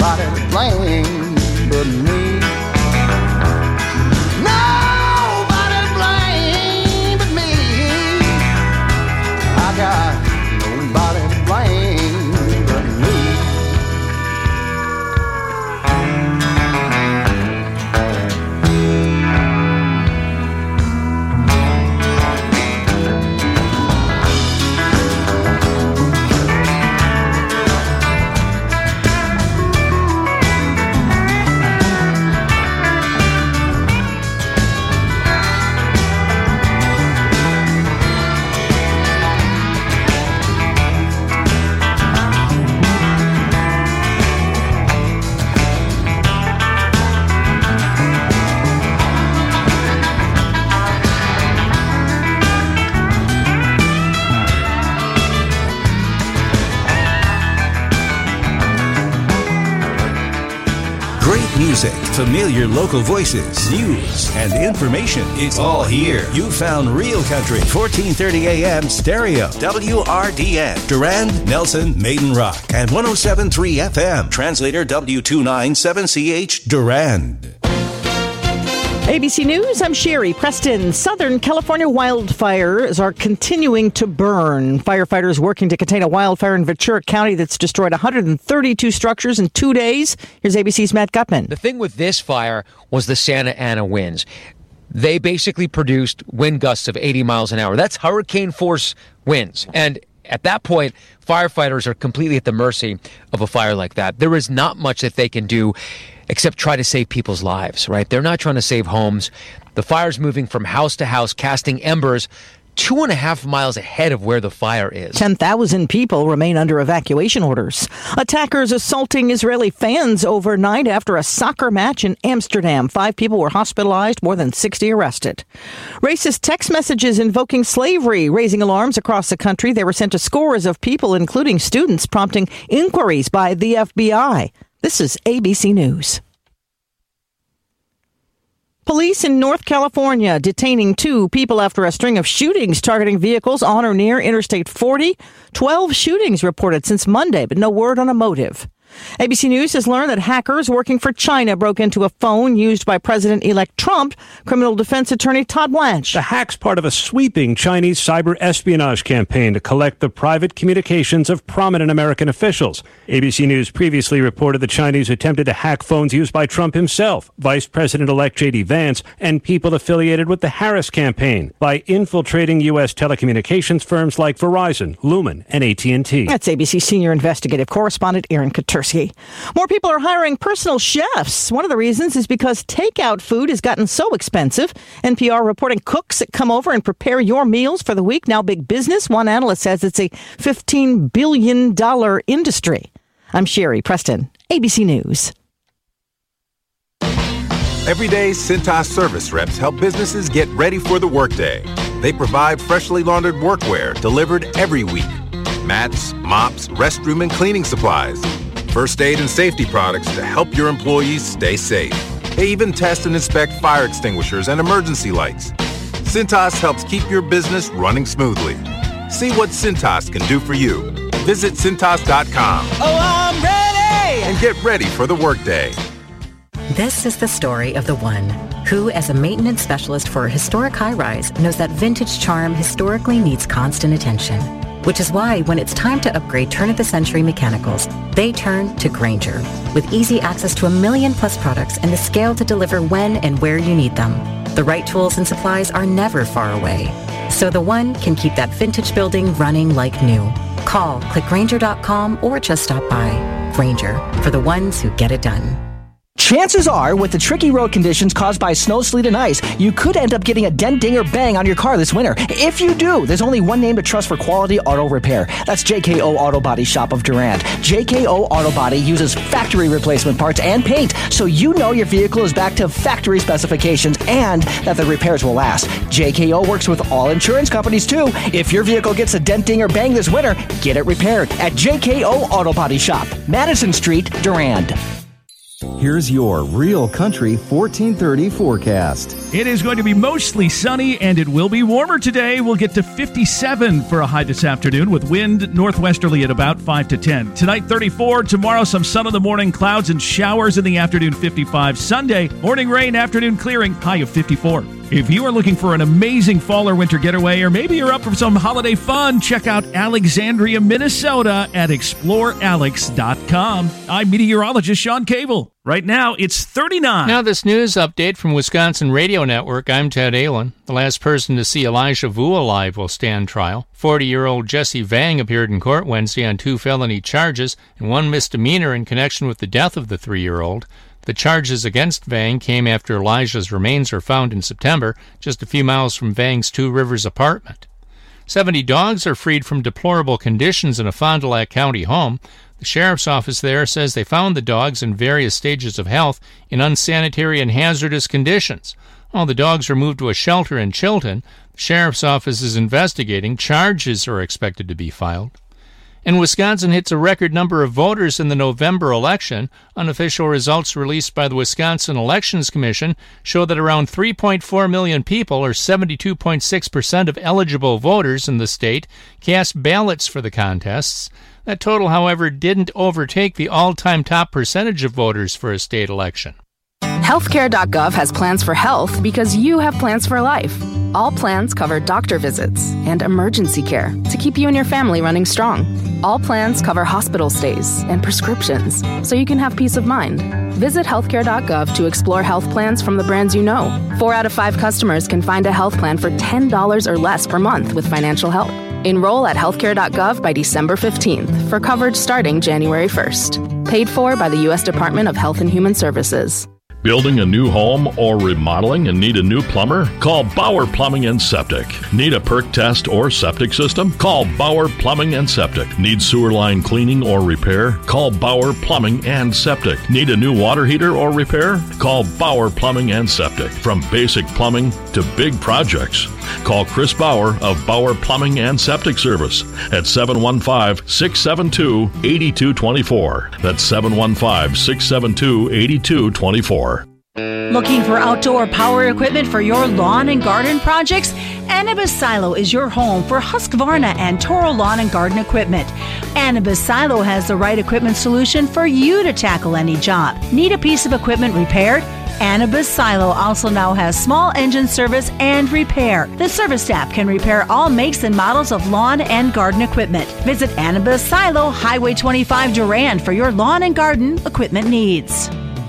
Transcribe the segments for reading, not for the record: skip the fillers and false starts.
nobody to blame but me. Nobody to blame but me. I got nobody to blame but me. Music, familiar local voices, news, and information. It's all here. You found Real Country, 1430 AM stereo, WRDN, Durand, Nelson, Maiden Rock, and 107.3 FM, translator W297CH, Durand. ABC News, I'm Sherry Preston. Southern California wildfires are continuing to burn. Firefighters working to contain a wildfire in Ventura County that's destroyed 132 structures in 2 days. Here's ABC's Matt Gutman. The thing with this fire was the Santa Ana winds. They basically produced wind gusts of 80 miles an hour. That's hurricane force winds. And at that point, firefighters are completely at the mercy of a fire like that. There is not much that they can do except try to save people's lives, right? They're not trying to save homes. The fire's moving from house to house, casting embers 2.5 miles ahead of where the fire is. 10,000 people remain under evacuation orders. Attackers assaulting Israeli fans overnight after a soccer match in Amsterdam. 5 people were hospitalized, more than 60 arrested. Racist text messages invoking slavery, raising alarms across the country. They were sent to scores of people, including students, prompting inquiries by the FBI. This is ABC News. Police in North California detaining 2 people after a string of shootings targeting vehicles on or near Interstate 40. 12 shootings reported since Monday, but no word on a motive. ABC News has learned that hackers working for China broke into a phone used by President-elect Trump. Criminal defense attorney Todd Blanche. The hack's part of a sweeping Chinese cyber espionage campaign to collect the private communications of prominent American officials. ABC News previously reported the Chinese attempted to hack phones used by Trump himself, Vice President-elect J.D. Vance, and people affiliated with the Harris campaign by infiltrating U.S. telecommunications firms like Verizon, Lumen, and AT&T. That's ABC senior investigative correspondent Aaron Katursky. More people are hiring personal chefs. One of the reasons is because takeout food has gotten so expensive. NPR reporting cooks that come over and prepare your meals for the week now big business. One analyst says it's a $15 billion industry. I'm Sherry Preston, ABC News. Every day, Cintas service reps help businesses get ready for the workday. They provide freshly laundered workwear delivered every week. Mats, mops, restroom and cleaning supplies. First aid and safety products to help your employees stay safe. They even test and inspect fire extinguishers and emergency lights. Cintas helps keep your business running smoothly. See what Cintas can do for you. Visit Cintas.com. Oh, I'm ready! And get ready for the workday. This is the story of the one who, as a maintenance specialist for a historic high-rise, knows that vintage charm historically needs constant attention. Which is why when it's time to upgrade turn-of-the-century mechanicals, they turn to Grainger. With easy access to 1 million-plus products and the scale to deliver when and where you need them. The right tools and supplies are never far away. So the one can keep that vintage building running like new. Call, click Grainger.com, or just stop by. Grainger, for the ones who get it done. Chances are, with the tricky road conditions caused by snow, sleet, and ice, you could end up getting a dent, ding, or bang on your car this winter. If you do, there's only one name to trust for quality auto repair. That's JKO Auto Body Shop of Durand. JKO Auto Body uses factory replacement parts and paint, so you know your vehicle is back to factory specifications and that the repairs will last. JKO works with all insurance companies, too. If your vehicle gets a dent, ding, or bang this winter, get it repaired at JKO Auto Body Shop, Madison Street, Durand. Here's your Real Country 1430 forecast. It is going to be mostly sunny, and it will be warmer today. We'll get to 57 for a high this afternoon, with wind northwesterly at about 5 to 10. Tonight, 34. Tomorrow, some sun in the morning, clouds and showers in the afternoon, 55. Sunday, morning rain, afternoon clearing, high of 54. If you are looking for an amazing fall or winter getaway, or maybe you're up for some holiday fun, check out Alexandria, Minnesota at explorealex.com. I'm meteorologist Sean Cable. Right now, it's 39. Now this news update from Wisconsin Radio Network. I'm Ted Allen. The last person to see Elijah Vu alive will stand trial. 40-year-old Jesse Vang appeared in court Wednesday on 2 felony charges and 1 misdemeanor in connection with the death of the 3-year-old. The charges against Vang came after Elijah's remains were found in September, just a few miles from Vang's Two Rivers apartment. 70 dogs are freed from deplorable conditions in a Fond du Lac County home. The sheriff's office there says they found the dogs in various stages of health in unsanitary and hazardous conditions. All the dogs were moved to a shelter in Chilton. The sheriff's office is investigating. Charges are expected to be filed. And Wisconsin hits a record number of voters in the November election. Unofficial results released by the Wisconsin Elections Commission show that around 3.4 million people, or 72.6% of eligible voters in the state, cast ballots for the contests. That total, however, didn't overtake the all-time top percentage of voters for a state election. Healthcare.gov has plans for health because you have plans for life. All plans cover doctor visits and emergency care to keep you and your family running strong. All plans cover hospital stays and prescriptions so you can have peace of mind. Visit healthcare.gov to explore health plans from the brands you know. 4 out of 5 customers can find a health plan for $10 or less per month with financial help. Enroll at healthcare.gov by December 15th for coverage starting January 1st. Paid for by the U.S. Department of Health and Human Services. Building a new home or remodeling and need a new plumber? Call Bauer Plumbing and Septic. Need a perk test or septic system? Call Bauer Plumbing and Septic. Need sewer line cleaning or repair? Call Bauer Plumbing and Septic. Need a new water heater or repair? Call Bauer Plumbing and Septic. From basic plumbing to big projects, call Chris Bauer of Bauer Plumbing and Septic Service at 715-672-8224. That's 715-672-8224. Looking for outdoor power equipment for your lawn and garden projects? Anibis Silo is your home for Husqvarna and Toro lawn and garden equipment. Anibis Silo has the right equipment solution for you to tackle any job. Need a piece of equipment repaired? Anibis Silo also now has small engine service and repair. The service staff can repair all makes and models of lawn and garden equipment. Visit Anibis Silo, Highway 25 Durand for your lawn and garden equipment needs.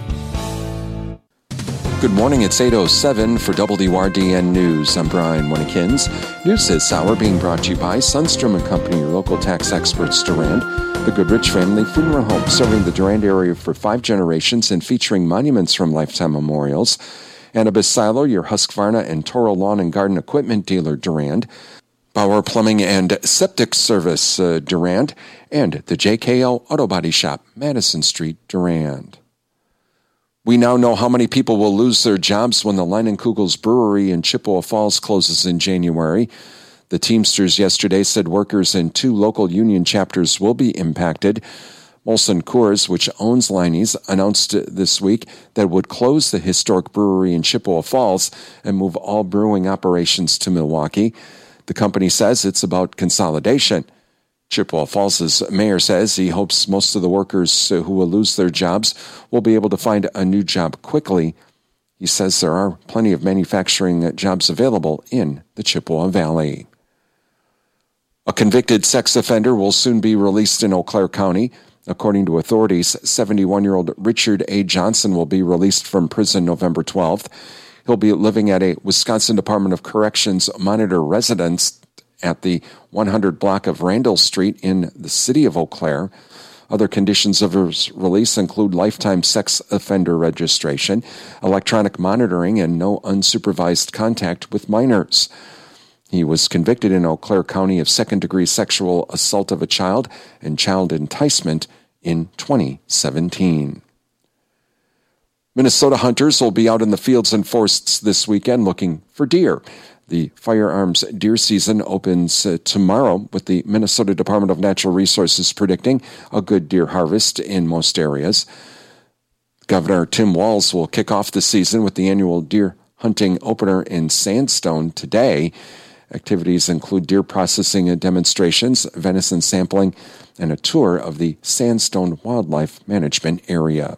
Good morning, it's 8:07 for WRDN News. I'm Brian Winnekins. News this hour being brought to you by Sundstrom & Company, your local tax experts, Durand. The Goodrich Family Funeral Home, serving the Durand area for 5 generations and featuring monuments from lifetime memorials. Anibis Silo, your Husqvarna and Toro lawn and garden equipment dealer, Durand. Bauer Plumbing and Septic Service, Durand. And the JKO Auto Body Shop, Madison Street, Durand. We now know how many people will lose their jobs when the Leinenkugel's Brewery in Chippewa Falls closes in January. The Teamsters yesterday said workers in 2 local union chapters will be impacted. Molson Coors, which owns Leinie's, announced this week that it would close the historic brewery in Chippewa Falls and move all brewing operations to Milwaukee. The company says it's about consolidation. Chippewa Falls' mayor says he hopes most of the workers who will lose their jobs will be able to find a new job quickly. He says there are plenty of manufacturing jobs available in the Chippewa Valley. A convicted sex offender will soon be released in Eau Claire County. According to authorities, 71-year-old Richard A. Johnson will be released from prison November 12th. He'll be living at a Wisconsin Department of Corrections monitor residence at the 100 block of Randall Street in the city of Eau Claire. Other conditions of his release include lifetime sex offender registration, electronic monitoring, and no unsupervised contact with minors. He was convicted in Eau Claire County of second-degree sexual assault of a child and child enticement in 2017. Minnesota hunters will be out in the fields and forests this weekend looking for deer. The firearms deer season opens tomorrow, with the Minnesota Department of Natural Resources predicting a good deer harvest in most areas. Governor Tim Walz will kick off the season with the annual deer hunting opener in Sandstone today. Activities include deer processing and demonstrations, venison sampling, and a tour of the Sandstone Wildlife Management Area.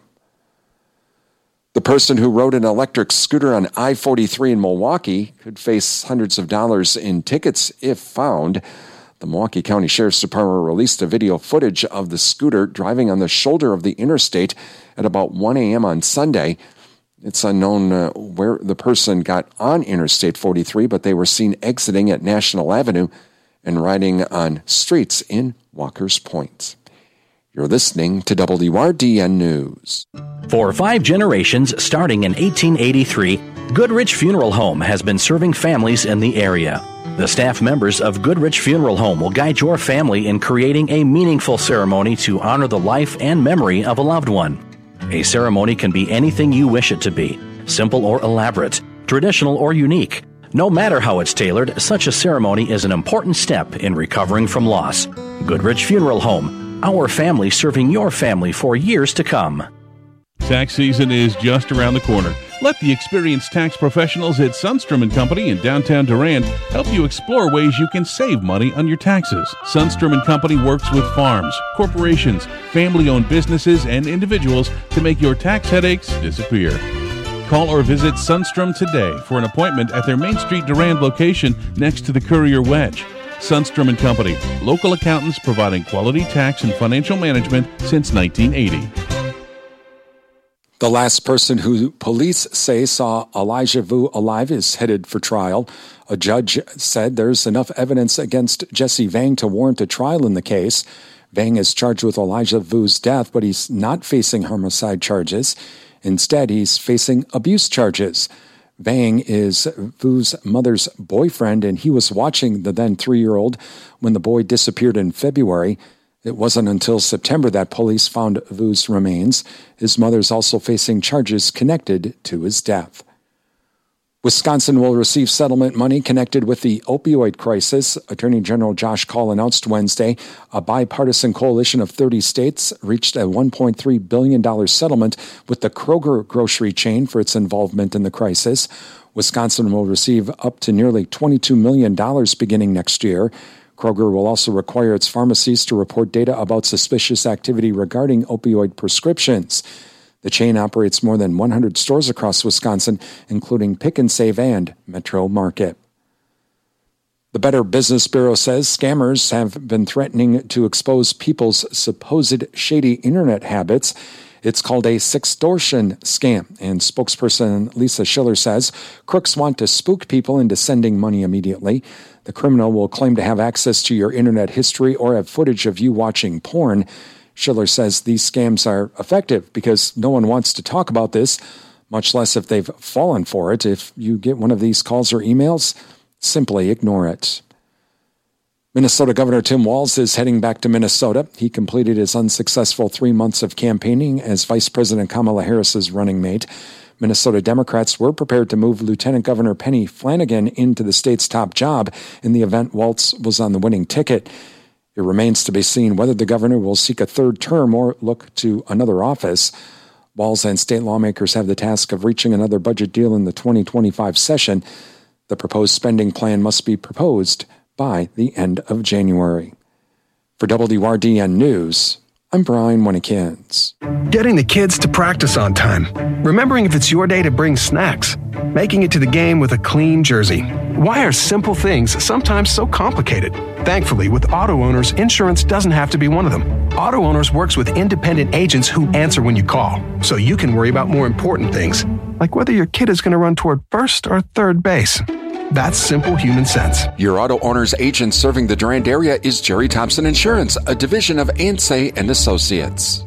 The person who rode an electric scooter on I-43 in Milwaukee could face hundreds of dollars in tickets if found. The Milwaukee County Sheriff's Department released a video footage of the scooter driving on the shoulder of the interstate at about 1 a.m. on Sunday. It's unknown where the person got on Interstate 43, but they were seen exiting at National Avenue and riding on streets in Walker's Point. You're listening to WRDN News. For 5 generations, starting in 1883, Goodrich Funeral Home has been serving families in the area. The staff members of Goodrich Funeral Home will guide your family in creating a meaningful ceremony to honor the life and memory of a loved one. A ceremony can be anything you wish it to be, simple or elaborate, traditional or unique. No matter how it's tailored, such a ceremony is an important step in recovering from loss. Goodrich Funeral Home, our family serving your family for years to come. Tax season is just around the corner. Let the experienced tax professionals at Sundstrom & Company in downtown Durand help you explore ways you can save money on your taxes. Sundstrom & Company works with farms, corporations, family-owned businesses, and individuals to make your tax headaches disappear. Call or visit Sundstrom today for an appointment at their Main Street Durand location next to the Courier Wedge. Sundstrom & Company, local accountants providing quality tax and financial management since 1980. The last person who police say saw Elijah Vu alive is headed for trial. A judge said there's enough evidence against Jesse Vang to warrant a trial in the case. Vang is charged with Elijah Vu's death, but he's not facing homicide charges. Instead, he's facing abuse charges. Vang is Vu's mother's boyfriend, and he was watching the then 3-year-old when the boy disappeared in February. It wasn't until September that police found Vu's remains. His mother's also facing charges connected to his death. Wisconsin will receive settlement money connected with the opioid crisis. Attorney General Josh Kaul announced Wednesday a bipartisan coalition of 30 states reached a $1.3 billion settlement with the Kroger grocery chain for its involvement in the crisis. Wisconsin will receive up to nearly $22 million beginning next year. Kroger will also require its pharmacies to report data about suspicious activity regarding opioid prescriptions. The chain operates more than 100 stores across Wisconsin, including Pick and Save and Metro Market. The Better Business Bureau says scammers have been threatening to expose people's supposed shady internet habits. It's called a sextortion scam, and spokesperson Lisa Schiller says crooks want to spook people into sending money immediately. The criminal will claim to have access to your internet history or have footage of you watching porn. Schiller says these scams are effective because no one wants to talk about this, much less if they've fallen for it. If you get one of these calls or emails, simply ignore it. Minnesota Governor Tim Walz is heading back to Minnesota. He completed his unsuccessful 3 months of campaigning as Vice President Kamala Harris's running mate. Minnesota Democrats were prepared to move Lieutenant Governor Penny Flanagan into the state's top job in the event Walz was on the winning ticket. It remains to be seen whether the governor will seek a third term or look to another office. Walz and state lawmakers have the task of reaching another budget deal in the 2025 session. The proposed spending plan must be proposed by the end of January. For WRDN News, I'm Brian Winnekins. Getting the kids to practice on time. Remembering if it's your day to bring snacks. Making it to the game with a clean jersey. Why are simple things sometimes so complicated? Thankfully, with Auto Owners, insurance doesn't have to be one of them. Auto Owners works with independent agents who answer when you call, so you can worry about more important things, like whether your kid is going to run toward first or third base. That's simple human sense. Your Auto Owners agent serving the Durand area is Jerry Thompson Insurance, a division of Ansay and Associates.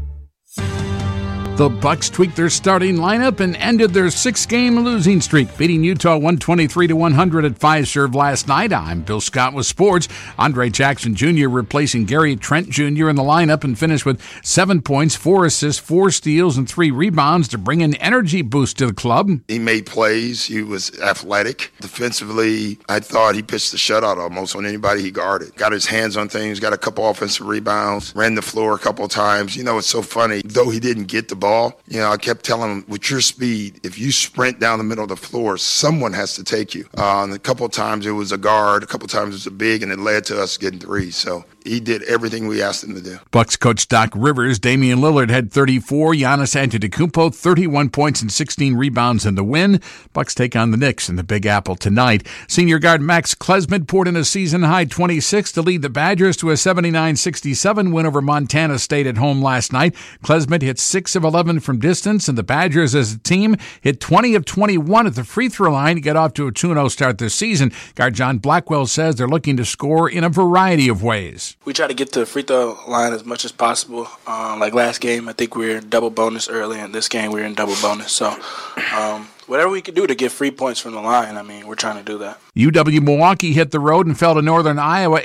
The Bucks tweaked their starting lineup and ended their 6-game losing streak, beating Utah 123-100 at Fiserv last night. I'm Bill Scott with sports. Andre Jackson Jr. replacing Gary Trent Jr. in the lineup and finished with 7 points, 4 assists, 4 steals, and 3 rebounds to bring an energy boost to the club. He made plays. He was athletic. Defensively, I thought he pitched the shutout almost on anybody he guarded. Got his hands on things, got a couple offensive rebounds, ran the floor a couple of times. You know, it's so funny. Though he didn't get the ball. I kept telling him, with your speed, if you sprint down the middle of the floor, someone has to take you. And a couple of times it was a guard, a couple of times it was a big, and it led to us getting threes. So he did everything we asked him to do. Bucks coach Doc Rivers, Damian Lillard had 34, Giannis Antetokounmpo 31 points and 16 rebounds in the win. Bucks take on the Knicks in the Big Apple tonight. Senior guard Max Klesmit poured in a season-high 26 to lead the Badgers to a 79-67 win over Montana State at home last night. Klesmit hit 6 of 11 from distance, and the Badgers as a team hit 20 of 21 at the free throw line to get off to a 2-0 start this season. Guard John Blackwell says they're looking to score in a variety of ways. We try to get to the free throw line as much as possible. Like last game, I think we were in double bonus early, and this game we were in double bonus. So whatever we could do to get free points from the line, we're trying to do that. UW-Milwaukee hit the road and fell to Northern Iowa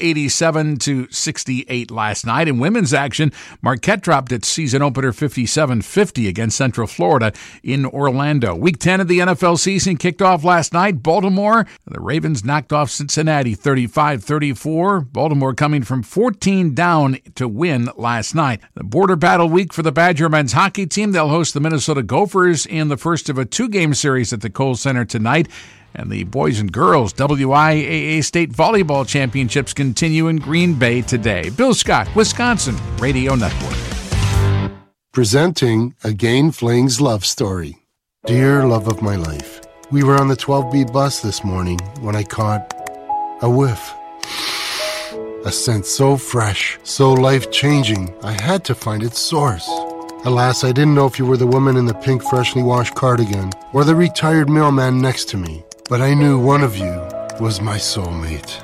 87-68 last night. In women's action, Marquette dropped its season opener 57-50 against Central Florida in Orlando. Week 10 of the NFL season kicked off last night. Baltimore, the Ravens knocked off Cincinnati 35-34. Baltimore coming from 14 down to win last night. The border battle week for the Badger men's hockey team. They'll host the Minnesota Gophers in the first of a 2-game series at the Kohl Center tonight. And the boys and girls WIAA State Volleyball Championships continue in Green Bay today. Bill Scott, Wisconsin Radio Network. Presenting a Gain Flings love story. Dear love of my life, we were on the 12B bus this morning when I caught a whiff. A scent so fresh, so life-changing, I had to find its source. Alas, I didn't know if you were the woman in the pink freshly washed cardigan or the retired mailman next to me. But I knew one of you was my soulmate.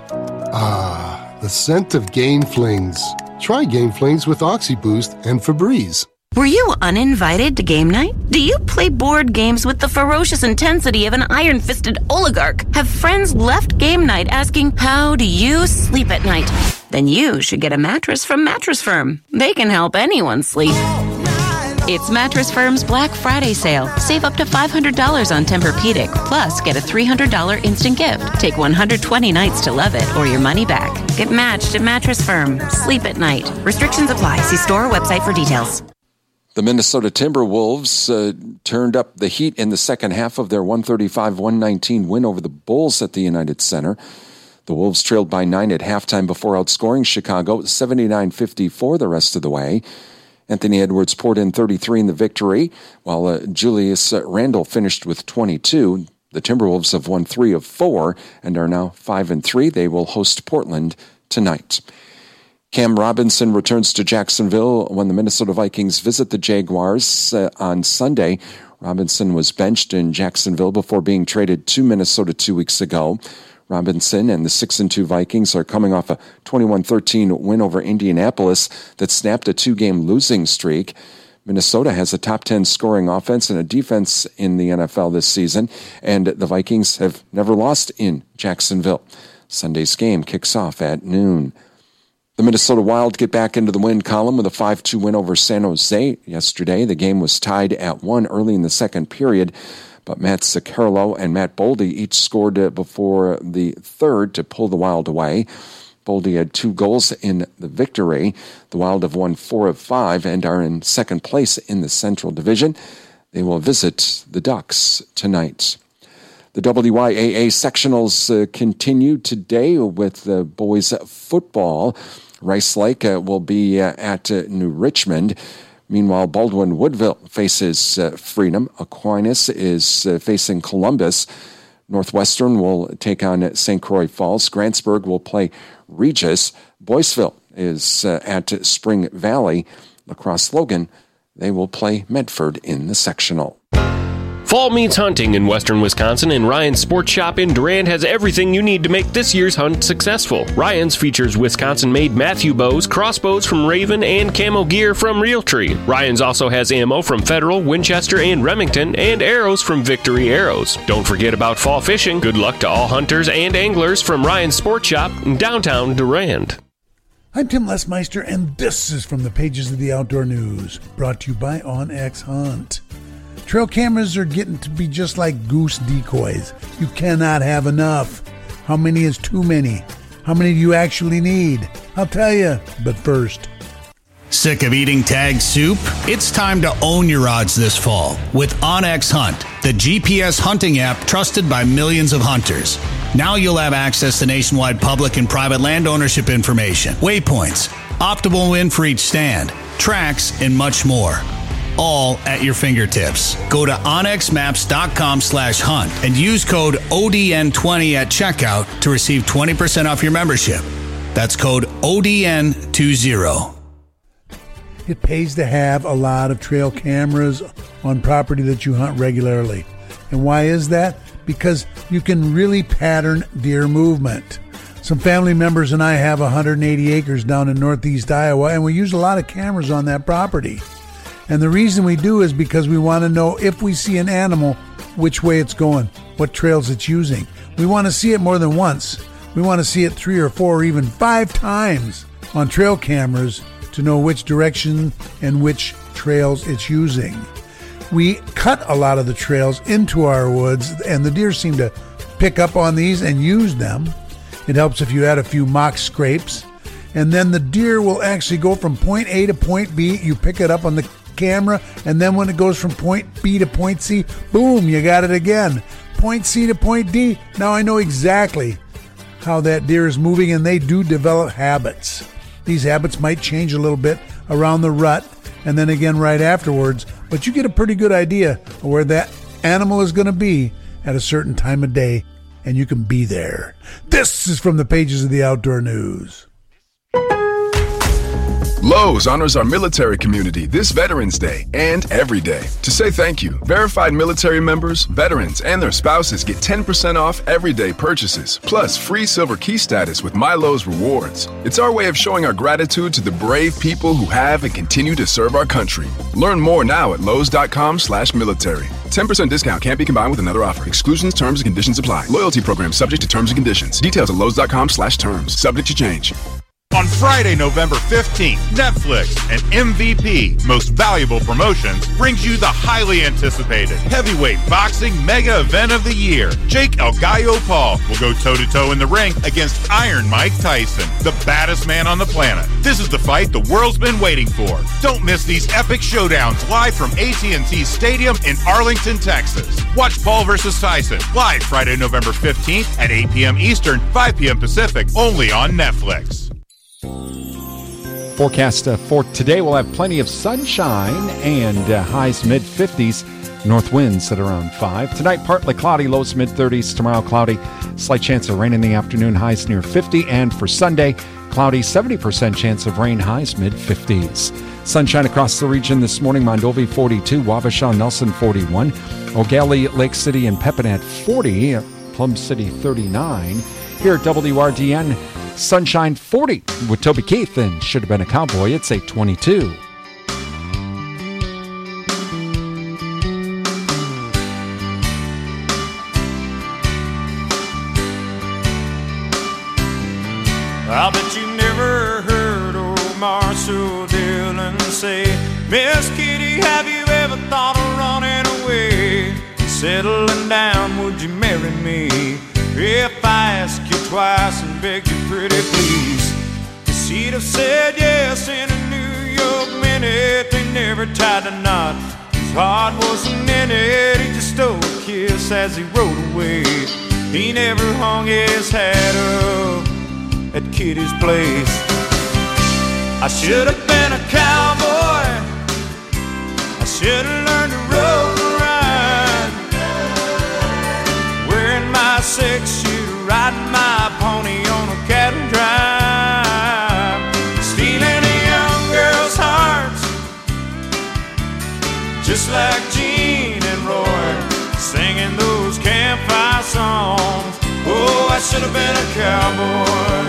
Ah, the scent of Gain Flings. Try Gain Flings with OxyBoost and Febreze. Were you uninvited to game night? Do you play board games with the ferocious intensity of an iron-fisted oligarch? Have friends left game night asking, how do you sleep at night? Then you should get a mattress from Mattress Firm. They can help anyone sleep. It's Mattress Firm's Black Friday sale. Save up to $500 on Tempur-Pedic. Plus, get a $300 instant gift. Take 120 nights to love it or your money back. Get matched at Mattress Firm. Sleep at night. Restrictions apply. See store or website for details. The Minnesota Timberwolves turned up the heat in the second half of their 135-119 win over the Bulls at the United Center. The Wolves trailed by 9 at halftime before outscoring Chicago 79-54 the rest of the way. Anthony Edwards poured in 33 in the victory, while Julius Randle finished with 22. The Timberwolves have won 3 of 4 and are now 5-3. They will host Portland tonight. Cam Robinson returns to Jacksonville when the Minnesota Vikings visit the Jaguars on Sunday. Robinson was benched in Jacksonville before being traded to Minnesota 2 weeks ago. Robinson and the 6-2 Vikings are coming off a 21-13 win over Indianapolis that snapped a 2-game losing streak. Minnesota has a top 10 scoring offense and a defense in the NFL this season, and the Vikings have never lost in Jacksonville. Sunday's game kicks off at noon. The Minnesota Wild get back into the win column with a 5-2 win over San Jose yesterday. The game was tied at 1 early in the second period, but Matt Zuccarello and Matt Boldy each scored before the third to pull the Wild away. Boldy had 2 goals in the victory. The Wild have won 4 of 5 and are in second place in the Central Division. They will visit the Ducks tonight. The WIAA sectionals continue today with the boys football. Rice Lake will be at New Richmond. Meanwhile, Baldwin Woodville faces Freedom. Aquinas is facing Columbus. Northwestern will take on St. Croix Falls. Grantsburg will play Regis. Boyceville is at Spring Valley. La Crosse Logan, they will play Medford in the sectional. Fall means hunting in western Wisconsin, and Ryan's Sports Shop in Durand has everything you need to make this year's hunt successful. Ryan's features Wisconsin-made Matthew bows, crossbows from Raven, and camo gear from Realtree. Ryan's also has ammo from Federal, Winchester, and Remington, and arrows from Victory Arrows. Don't forget about fall fishing. Good luck to all hunters and anglers from Ryan's Sports Shop in downtown Durand. I'm Tim Lesmeister, and this is from the pages of the Outdoor News, brought to you by OnX Hunt. Trail cameras are getting to be just like goose decoys. You cannot have enough. How many is too many? How many do you actually need? I'll tell you, but first. Sick of eating tag soup? It's time to own your odds this fall with OnX Hunt, the GPS hunting app trusted by millions of hunters. Now you'll have access to nationwide public and private land ownership information, waypoints, optimal win for each stand, tracks, and much more. All at your fingertips. Go to onxmaps.com/hunt and use code ODN20 at checkout to receive 20% off your membership. That's code ODN20. It pays to have a lot of trail cameras on property that you hunt regularly. And why is that? Because you can really pattern deer movement. Some family members and I have 180 acres down in northeast Iowa, and we use a lot of cameras on that property. And the reason we do is because we want to know if we see an animal, which way it's going, what trails it's using. We want to see it more than once. We want to see it 3 or 4 or even 5 times on trail cameras to know which direction and which trails it's using. We cut a lot of the trails into our woods, and the deer seem to pick up on these and use them. It helps if you add a few mock scrapes. And then the deer will actually go from point A to point B. You pick it up on the camera, and then when it goes from point B to point C, boom, you got it again. Point C to point D. Now I know exactly how that deer is moving, and they do develop habits. These habits might change a little bit around the rut and then again right afterwards, but you get a pretty good idea of where that animal is going to be at a certain time of day, and you can be there. This is from the pages of the Outdoor News. Lowe's honors our military community this Veterans Day and every day. To say thank you, verified military members, veterans, and their spouses get 10% off everyday purchases, plus free silver key status with My Lowe's Rewards. It's our way of showing our gratitude to the brave people who have and continue to serve our country. Learn more now at lowes.com/military. 10% discount can't be combined with another offer. Exclusions, terms, and conditions apply. Loyalty program subject to terms and conditions. Details at lowes.com/terms. Subject to change. On Friday, November 15th, Netflix and MVP Most Valuable Promotions brings you the highly anticipated heavyweight boxing mega event of the year. Jake El Gallo Paul will go toe-to-toe in the ring against Iron Mike Tyson, the baddest man on the planet. This is the fight the world's been waiting for. Don't miss these epic showdowns live from AT&T Stadium in Arlington, Texas. Watch Paul versus Tyson live Friday, November 15th at 8 p.m. Eastern, 5 p.m. Pacific, only on Netflix. Forecast for today, we'll have plenty of sunshine and highs mid-50s. North winds at around 5. Tonight, partly cloudy, lows mid-30s. Tomorrow, cloudy. Slight chance of rain in the afternoon, highs near 50. And for Sunday, cloudy, 70% chance of rain, highs mid-50s. Sunshine across the region this morning. Mondovi 42, Wabasha, Nelson 41. O'Galley, Lake City, and Pepinat 40. Plum City 39. Here at WRDN, sunshine 40 with Toby Keith, and Should Have Been a Cowboy. It's 8:22. I bet you never heard old Marshall Dillon say, Miss Kitty, have you ever thought of running away? Settling down, would you marry me? If I ask you twice and beg you pretty please, she'd have said yes in a New York minute. They never tied a knot, his heart wasn't in it. He just stole a kiss as he rode away. He never hung his hat up at Kitty's place. I should have been a cowboy, I should have learned to rope and ride, wearing my 6-shooter, riding my pony on a cattle drive, stealing a young girl's hearts, just like Gene and Roy, singing those campfire songs. Oh, I should have been a cowboy.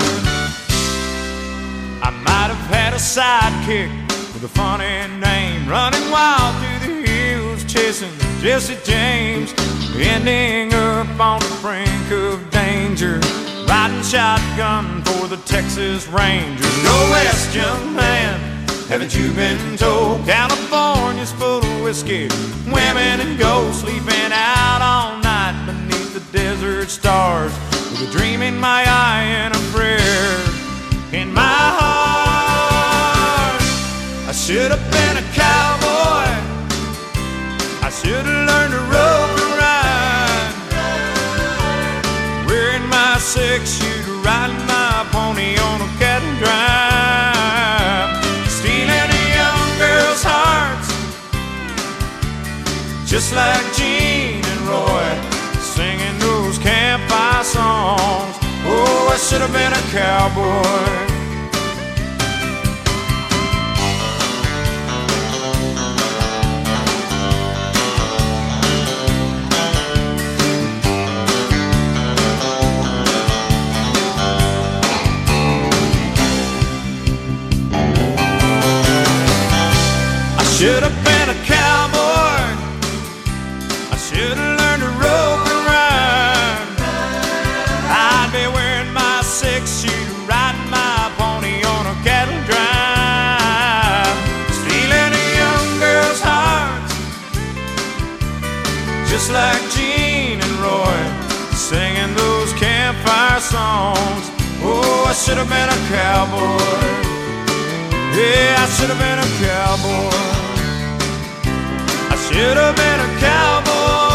I might have had a sidekick with a funny name, running wild through the hills, chasing Jesse James, ending up on the brink of danger, riding shotgun for the Texas Rangers. Go west, young man, haven't you been told? California's full of whiskey, women and gold, sleeping out all night beneath the desert stars, with a dream in my eye and a prayer in my heart. should have been a cowboy. I should have learned to rope and ride, wearing my 6-shooter, riding my pony on a cattle drive, stealing a young girl's hearts, just like Gene and Roy, singing those campfire songs. Oh, I should have been a cowboy. Should have been a cowboy. I should have learned to rope and ride. I'd be wearing my 6-shooter, riding my pony on a cattle drive, stealing a young girl's heart, just like Gene and Roy, singing those campfire songs. Oh, I should have been a cowboy. Yeah, I should have been a cowboy. I should have been a cowboy.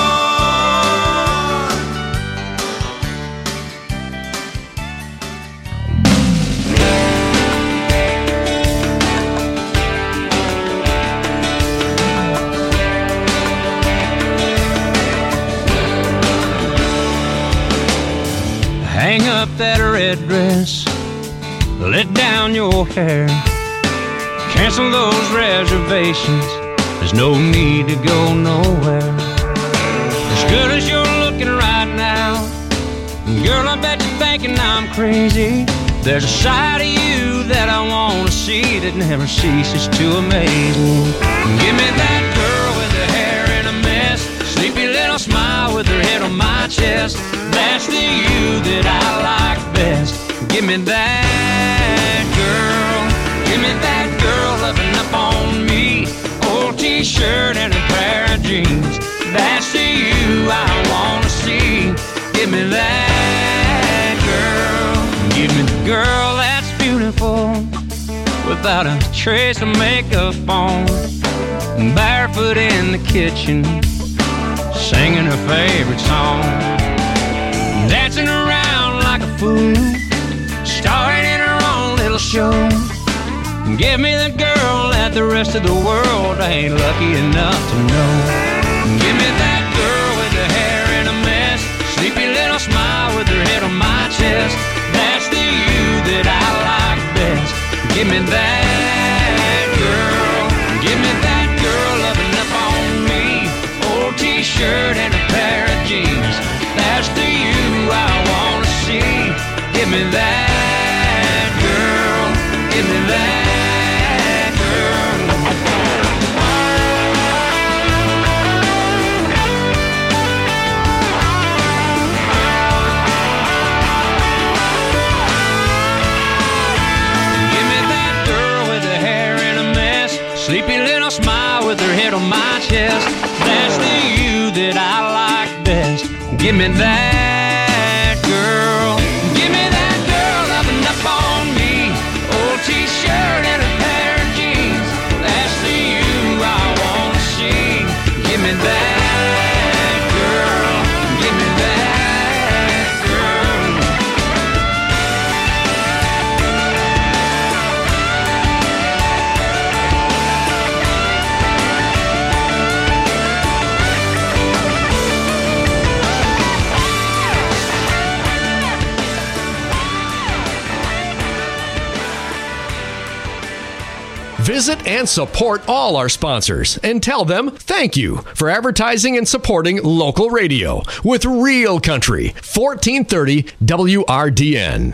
Hang up that red dress, let down your hair, cancel those reservations. There's no need to go nowhere. As good as you're looking right now, girl, I bet you're thinking I'm crazy. There's a side of you that I want to see that never ceases to amaze me. Give me that girl with her hair in a mess, sleepy little smile with her head on my chest. That's the you that I like best. Give me that girl. Give me that girl loving up on me. Old t-shirt and a pair of jeans. That's the you I wanna see. Give me that girl. Give me the girl that's beautiful, without a trace of makeup on, barefoot in the kitchen, singing her favorite song, dancing around like a fool, starring in her own little show. Give me the girl that the rest of the world ain't lucky enough to know. Give me that girl with her hair in a mess, sleepy little smile with her head on my chest. That's the you that I like best. Give me that girl. Give me that girl loving up on me. Old t-shirt and a pair of jeans. That's the you I wanna see. Give me that girl. Give me that. Sleepy little smile with her head on my chest. That's the you that I like best. Give me that girl. Give me that girl loving up on me. Old t-shirt and a pair of jeans. That's the you I wanna see. Give me that girl. Give me that girl. Visit and support all our sponsors and tell them thank you for advertising and supporting local radio with Real Country, 1430 WRDN.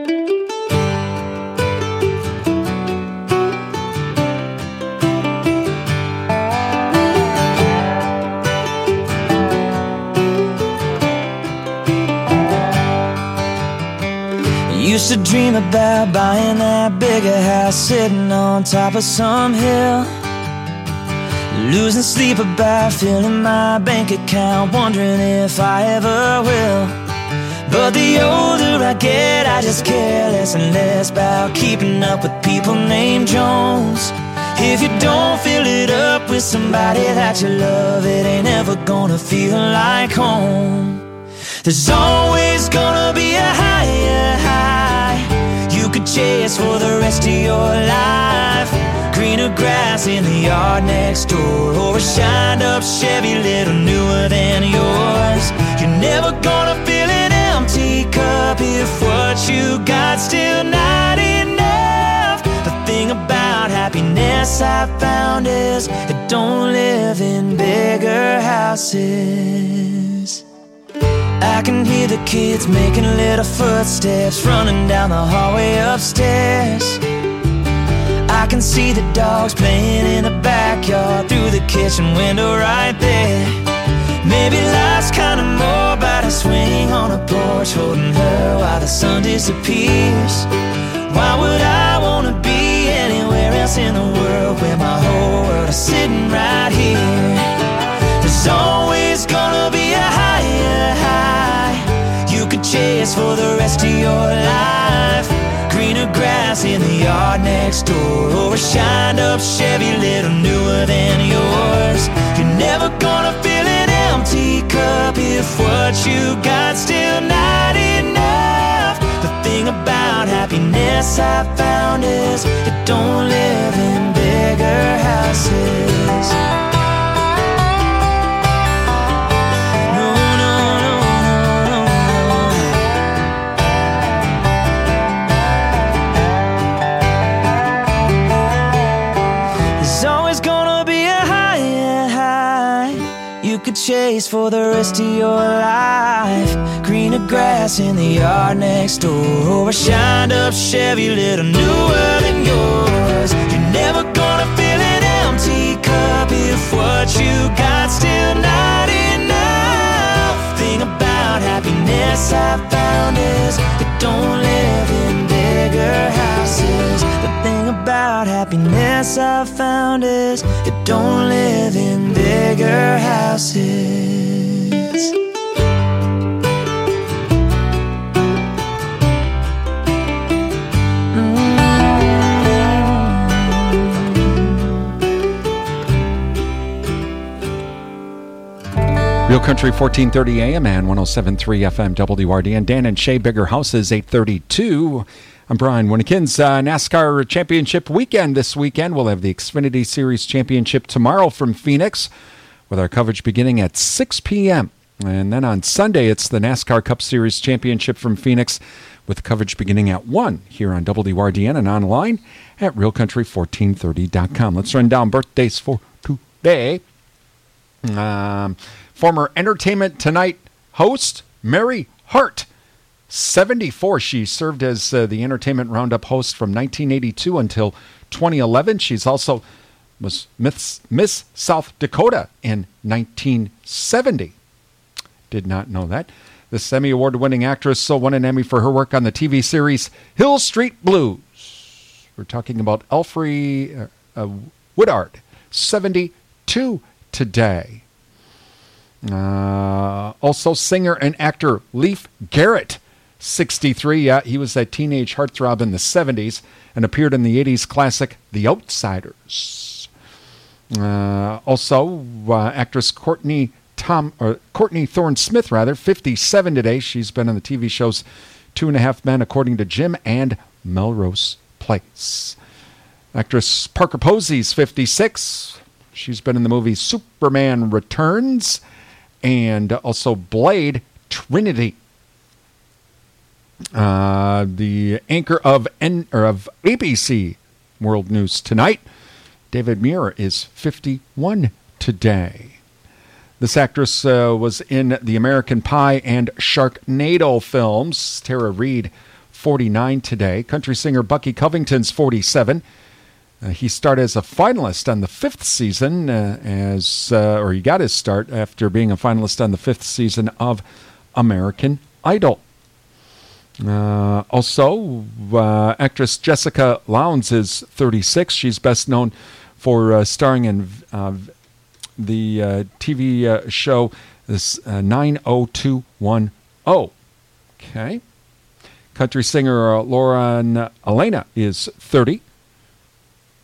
Used to dream about buying that bigger house, sitting on top of some hill, losing sleep about filling my bank account, wondering if I ever will. But the older I get, I just care less and less about keeping up with people named Jones. If you don't fill it up with somebody that you love, it ain't ever gonna feel like home. There's always gonna be a higher high you could chase for the rest of your life. Greener grass in the yard next door, or a shined up Chevy little newer than yours. You're never gonna fill an empty cup if what you got still not enough. The thing about happiness I found is it don't live in bigger houses. I can hear the kids making little footsteps running down the hallway upstairs. I can see the dogs playing in the backyard through the kitchen window right there. Maybe life's kinda more about a swing on a porch holding her while the sun disappears. Why would I wanna be anywhere else in the world where my whole world is sitting right here? There's always gonna be a higher high you could chase for the rest of your life. Greener grass in the yard next door, or a shined up Chevy little newer than yours. You're never gonna fill an empty cup if what you got still not enough. The thing about happiness I found is it don't live in bigger houses. Chase for the rest of your life. Greener grass in the yard next door, or a shined up Chevy little newer than yours. You're never gonna fill an empty cup if what you got still not enough. Thing about happiness I found is it don't live in bigger houses. The thing about happiness I found is it don't live in bigger houses. Real Country 1430 AM and 107.3 FM WRDN. Dan and Shay, Bigger Houses, 832. I'm Brian Winnekins. NASCAR Championship weekend this weekend. We'll have the Xfinity Series Championship tomorrow from Phoenix, with our coverage beginning at 6 p.m. And then on Sunday, it's the NASCAR Cup Series Championship from Phoenix, with coverage beginning at 1 here on WRDN and online at realcountry1430.com. Let's run down birthdays for today. Former Entertainment Tonight host Mary Hart, 74. She served as the Entertainment Roundup host from 1982 until 2011. She's also was Miss South Dakota in 1970. Did not know that. This Emmy Award-winning actress won an Emmy for her work on the TV series Hill Street Blues. We're talking about Elfrey Woodard, 72 today. Also, singer and actor Leif Garrett, 63. Yeah, he was a teenage heartthrob in the 70s and appeared in the 80s classic The Outsiders. Also, actress Courtney Thorne-Smith, 57 today. She's been on the TV shows 2.5 Men, According to Jim, and Melrose Place. Actress Parker Posey's 56. She's been in the movie Superman Returns and also Blade Trinity. The anchor of ABC World News Tonight, David Muir, is 51 today. This actress was in the American Pie and Sharknado films. Tara Reid, 49 today. Country singer Bucky Covington's 47. He started as a finalist on the 5th season, or he got his start after being a finalist on the 5th season of American Idol. Also, actress Jessica Lowndes is 36. She's best known for starring in the TV show this 90210. Okay. Country singer Lauren Elena is 30.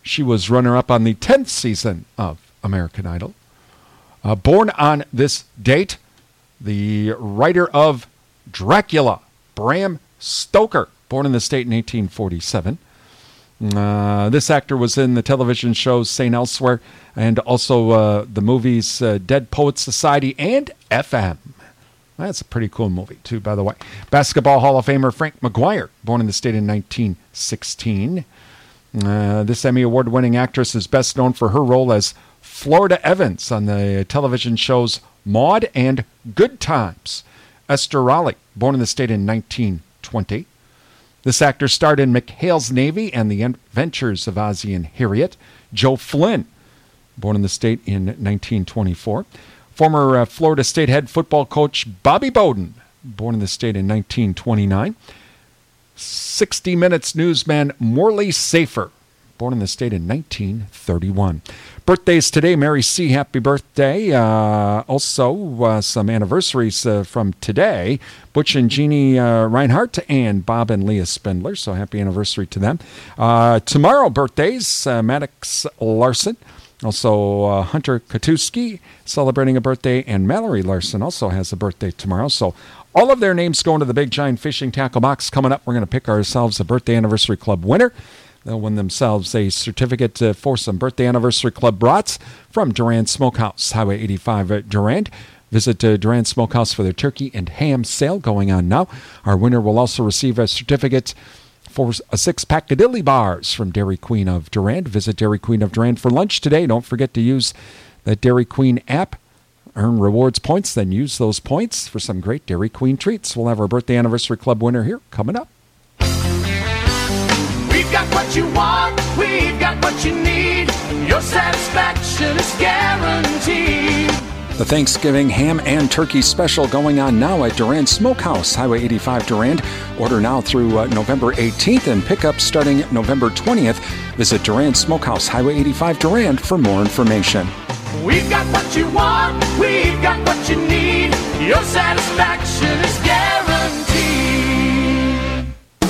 She was runner-up on the 10th season of American Idol. Born on this date, the writer of Dracula, Bram Stoker, born in the state in 1847. This actor was in the television shows St. Elsewhere and also the movies Dead Poets Society and FM. That's a pretty cool movie, too, by the way. Basketball Hall of Famer Frank McGuire, born in the state in 1916. This Emmy Award-winning actress is best known for her role as Florida Evans on the television shows Maude and Good Times. Esther Raleigh, born in the state in 1920. This actor starred in McHale's Navy and The Adventures of Ozzie and Harriet. Joe Flynn, born in the state in 1924. Former Florida State head football coach Bobby Bowden, born in the state in 1929. 60 Minutes newsman Morley Safer, born in the state in 1931. Birthdays today, Mary C., happy birthday. Also, some anniversaries from today. Butch and Jeannie Reinhardt and Bob and Leah Spindler, so happy anniversary to them. Tomorrow, birthdays, Maddox Larson. Also, Hunter Katuski celebrating a birthday, and Mallory Larson also has a birthday tomorrow. So all of their names going to the Big Giant Fishing Tackle Box. Coming up, we're going to pick ourselves a Birthday Anniversary Club winner. They'll win themselves a certificate for some Birthday Anniversary Club brats from Durand Smokehouse, Highway 85 Durand. Visit Durand Smokehouse for their turkey and ham sale going on now. Our winner will also receive a certificate for a 6-pack of Dilly Bars from Dairy Queen of Durand. Visit Dairy Queen of Durand for lunch today. Don't forget to use that Dairy Queen app. Earn rewards points, then use those points for some great Dairy Queen treats. We'll have our Birthday Anniversary Club winner here coming up. We've got what you want, we've got what you need. Your satisfaction is guaranteed. The Thanksgiving ham and turkey special going on now at Durand Smokehouse, Highway 85 Durand. Order now through November 18th and pick up starting November 20th. Visit Durand Smokehouse, Highway 85 Durand for more information. We've got what you want, we've got what you need. Your satisfaction is guaranteed.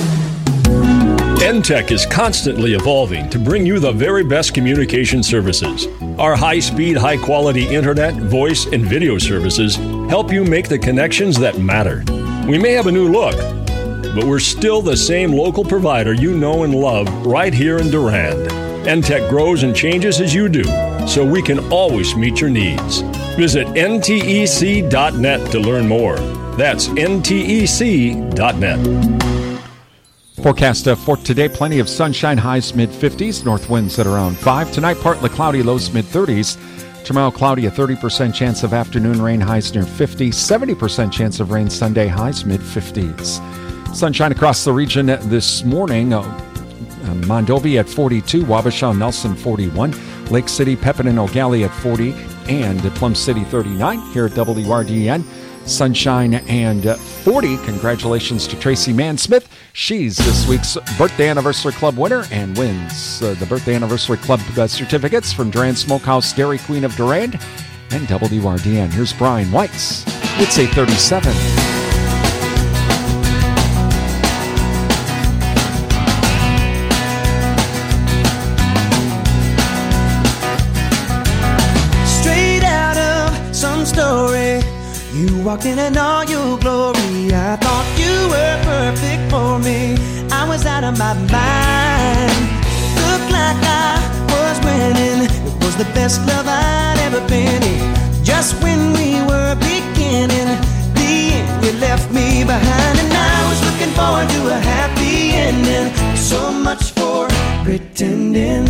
NTech is constantly evolving to bring you the very best communication services. Our high-speed, high-quality internet, voice, and video services help you make the connections that matter. We may have a new look, but we're still the same local provider you know and love right here in Durand. NTech grows and changes as you do, so we can always meet your needs. Visit ntec.net to learn more. That's ntec.net. Forecast for today, plenty of sunshine, highs mid-50s, north winds at around 5. Tonight, partly cloudy, lows mid-30s. Tomorrow, cloudy, a 30% chance of afternoon rain, highs near 50. 70% chance of rain Sunday, highs mid-50s. Sunshine across the region this morning. Mondovi at 42, Wabasha, Nelson 41, Lake City, Pepin and O'Galley at 40, and Plum City 39 here at WRDN. Sunshine and 40. Congratulations to Tracy Mansmith. She's this week's Birthday Anniversary Club winner and wins the Birthday Anniversary Club certificates from Durand Smokehouse, Dairy Queen of Durand, and WRDN. Here's Brian Weitz. It's 8:37. You walked in all your glory. I thought you were perfect for me. I was out of my mind. Looked like I was winning. It was the best love I'd ever been in. Just when we were beginning, the end you left me behind. And I was looking forward to a happy ending. So much for pretending.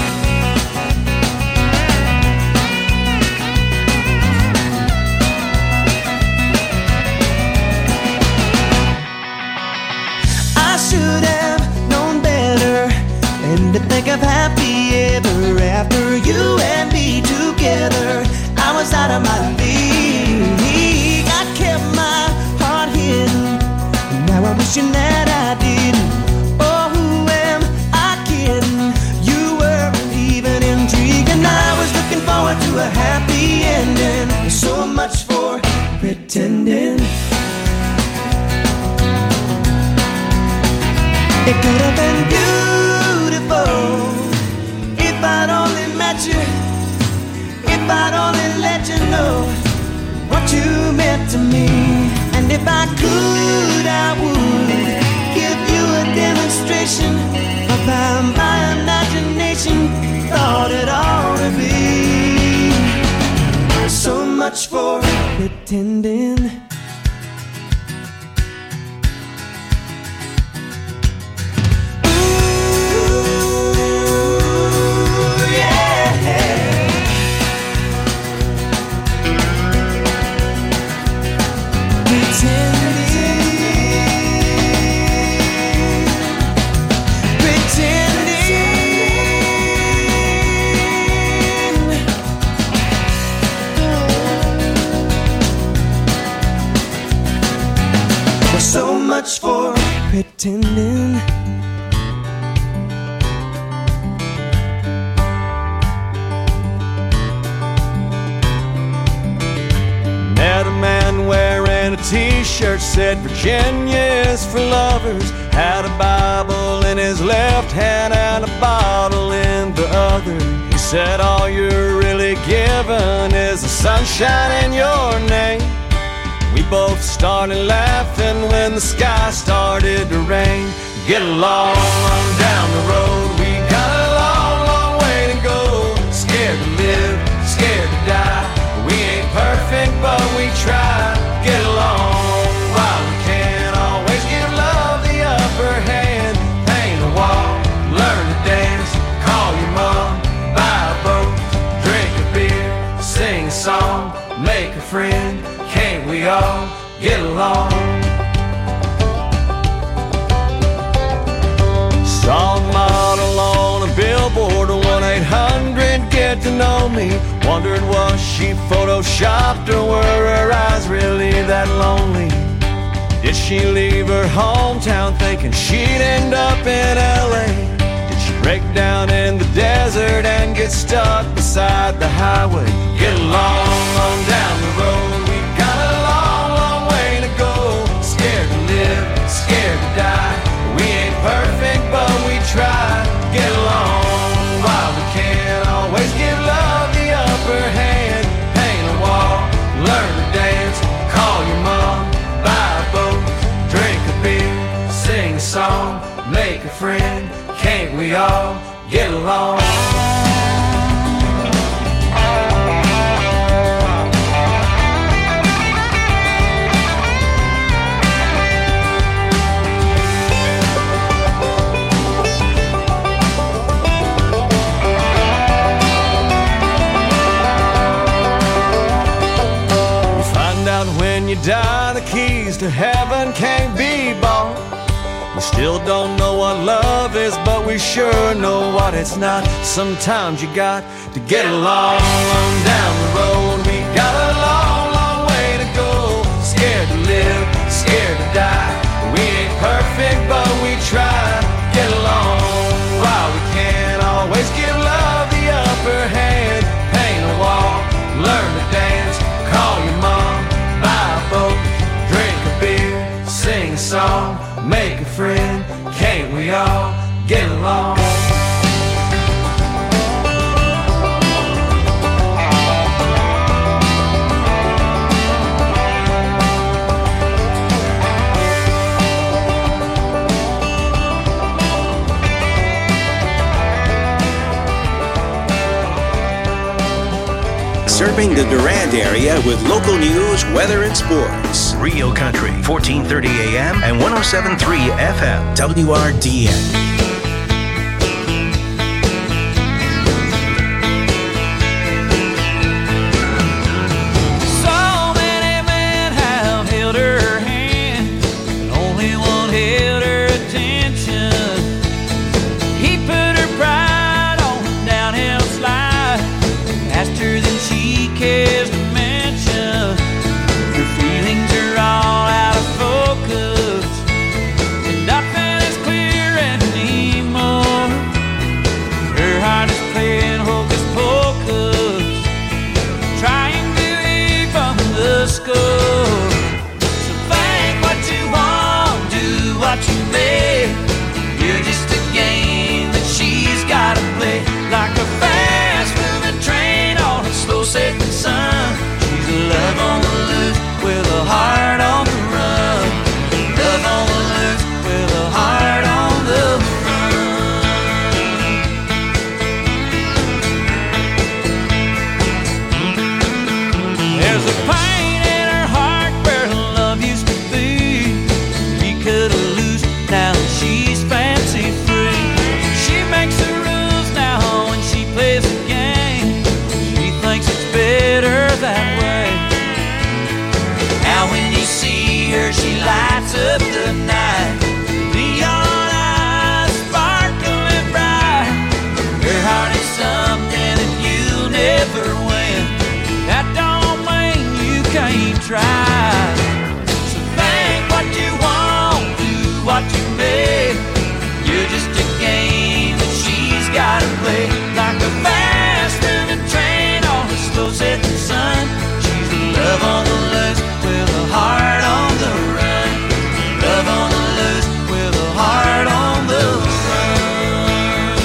Should have known better than to think of happy ever after. You and me together, I was out of my league. I kept my heart hidden, now I'm wishing that I didn't. Oh, who am I kidding? You weren't even intrigued, and I was looking forward to a happy ending. So much for pretending. It could have been beautiful back to me. And if I could, I would give you a demonstration of how my imagination thought it ought to be. So much for pretending. So much for pretending. Met a man wearing a t-shirt said Virginia is for lovers. Had a Bible in his left hand and a bottle in the other. He said all you're really given is the sunshine in your name. We both started laughing when the sky started to rain. Get along on down the road, we got a long, long way to go. Scared to live, scared to die. We ain't perfect, but we try. Get along while we can. Always give love the upper hand. Paint a wall, learn to dance. Call your mom, buy a boat, drink a beer, sing a song, make a friend. Can't we all get along? Saw a model on a billboard, 1-800 get to know me. Wondered was she photoshopped or were her eyes really that lonely? Did she leave her hometown thinking she'd end up in LA? Did she break down in the desert and get stuck beside the highway? Get along on down the road. Scared to die. We ain't perfect, but we try. Get along while we can. Always give love the upper hand. Paint a wall, learn to dance. Call your mom, buy a boat, drink a beer, sing a song, make a friend. Can't we all get along? When you die, the keys to heaven can't be bought. We still don't know what love is, but we sure know what it's not. Sometimes you got to get along down the road. We got a long, long way to go. Scared to live, scared to die. We ain't perfect, but we try. Get along while we can. Always give love the upper hand. Paint a wall, learn to dance. Call your mom, buy a boat, drink a beer, sing a song, make a friend. Can't we all get along? Serving the Durand area with local news, weather, and sports. Real Country, 1430 AM and 107.3 FM, WRDN. Nothing is clear and neat. lights up the night. Neon eyes sparkling bright. Her heart is something that you'll never win. That don't mean you can't try. So think what you want, do what you may. You're just a game that she's gotta play. Like a fast moving train on a slow setting sun. She's a love on the loose with a heart on the run. Love on the loose with a heart on the run.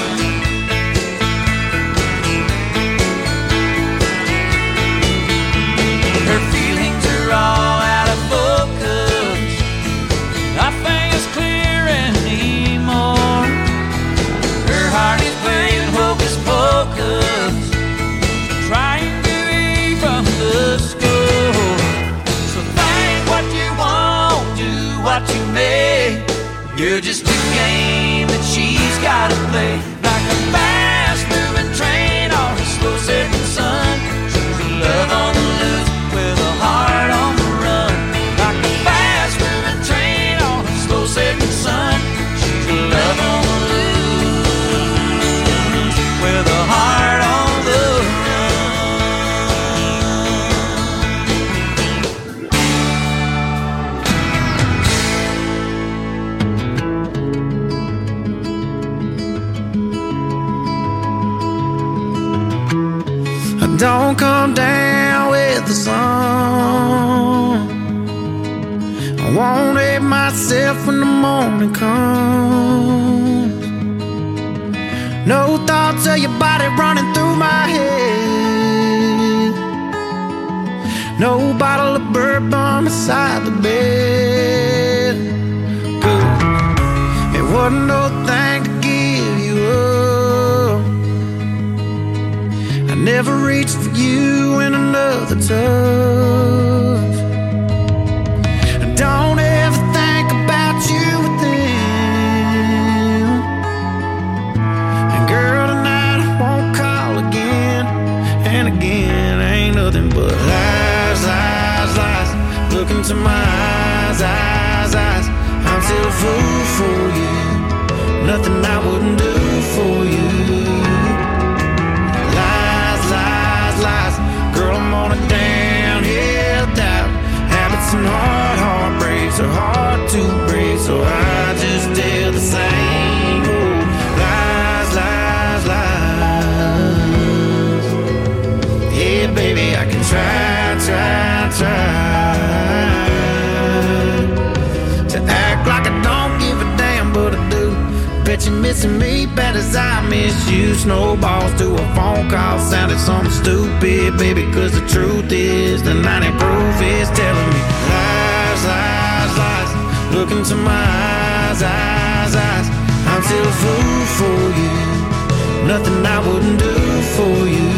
Her feelings are all out of focus. Nothing is clear anymore. Her heart is playing hocus pocus, trying to read from the score. So think what you want, do what you may. You're just a game that she's gotta play. Like a fast moving train on a slow setting sun. She's a love on the loose with a heart on the run. Like a fast moving train on a slow setting sun. She's a love on the loose with a heart on the Don't come down with the sun. I won't hate myself when the morning comes. No thoughts of your body running through my head. No bottle of bourbon beside the bed. Good. It wasn't no thing to give you up. I never reached for you in another touch. Don't ever think about you with them. And girl, tonight I won't call again. And again, ain't nothing but lies, lies, lies. Look into my eyes, eyes, eyes. I'm still a fool for you. Nothing I wouldn't do for you. Lies. Girl, I'm on a downhill doubt. Habits and heartbreaks are hard to break, so I just tell the same old lies, lies, lies. Yeah, baby, I can try to act like I don't give a damn, but I do. Bet you're missing me bad as I miss you. Snowballs to a phone call sounded something stupid, baby, cause the truth is the 90 proof is telling me lies, lies, lies. Look into my eyes, eyes, eyes. I'm still a fool for you. Nothing I wouldn't do for you.